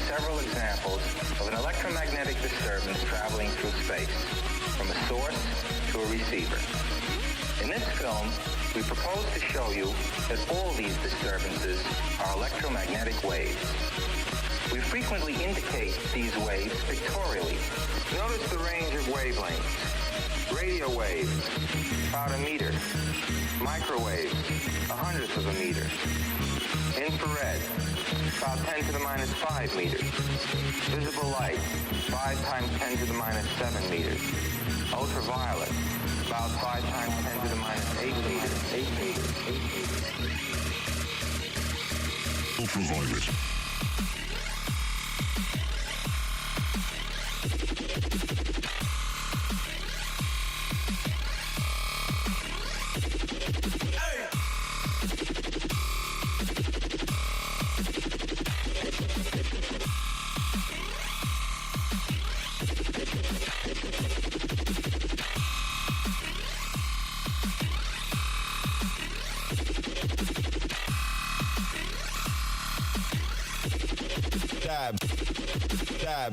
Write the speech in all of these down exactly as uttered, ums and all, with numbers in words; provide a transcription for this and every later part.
several examples of an electromagnetic disturbance traveling through space, from a source to a receiver. In this film, we propose to show you that all these disturbances are electromagnetic waves. We frequently indicate these waves pictorially. Notice the range of wavelengths. Radio waves, about a meter. Microwave, a hundredth of a meter. Infrared, about ten to the minus five meters. Visible light, five times ten to the minus seven meters. Ultraviolet, about five times ten to the minus eight meters. Eight meters. Eight meters. Ultraviolet. Dab, dab.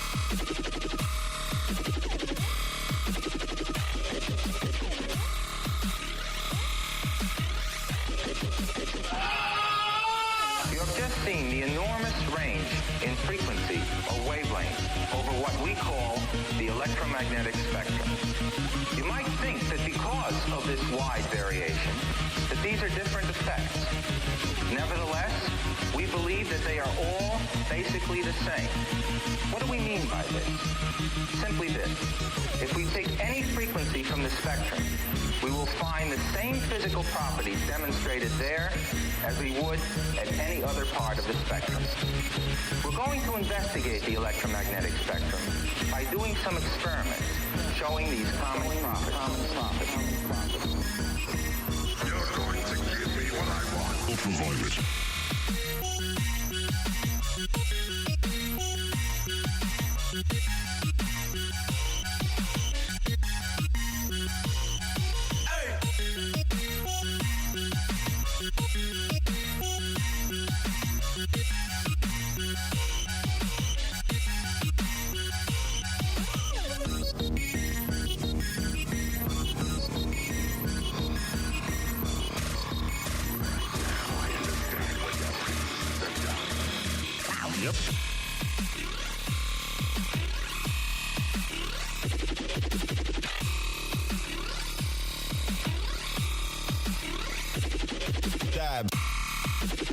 You have just seen the enormous range in frequency or wavelength over what we call the electromagnetic spectrum. You might think that because of this wide variation, that these are different effects. Nevertheless, we believe that they are all basically the same. What do we mean by this? Simply this. If we take any frequency from the spectrum, we will find the same physical properties demonstrated there as we would at any other part of the spectrum. We're going to investigate the electromagnetic spectrum by doing some experiments showing these common properties. Common properties. You're going to give me what I want. Ultraviolet. Yep. Dab.